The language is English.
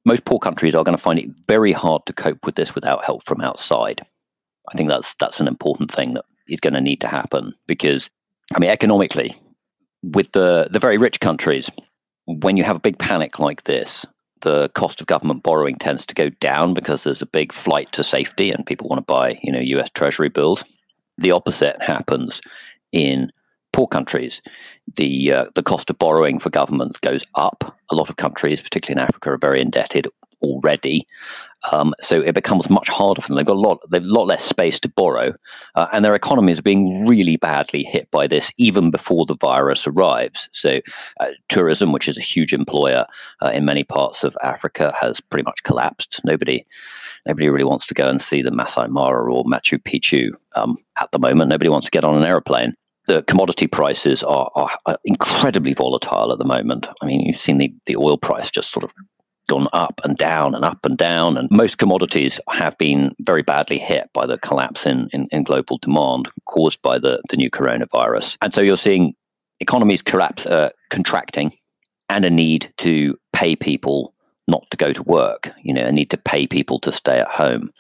most poor countries are going to find it very hard to cope with this without help from outside. I think that's an important thing that is going to need to happen because, economically, with the very rich countries, when you have a big panic like this, the cost of government borrowing tends to go down because there's a big flight to safety and people want to buy, US Treasury bills. The opposite happens in poor countries. The cost of borrowing for governments goes up. A lot of countries, particularly in Africa, are very indebted already. So it becomes much harder for them. They've got a lot less space to borrow, and their economies are being really badly hit by this even before the virus arrives. So tourism, which is a huge employer in many parts of Africa, has pretty much collapsed. Nobody really wants to go and see the Masai Mara or Machu Picchu at the moment. Nobody wants to get on an aeroplane. The commodity prices are incredibly volatile at the moment. You've seen the oil price just sort of gone up and down and up and down. And most commodities have been very badly hit by the collapse in global demand caused by the new coronavirus. And so you're seeing economies contracting and a need to pay people not to go to work, a need to pay people to stay at home.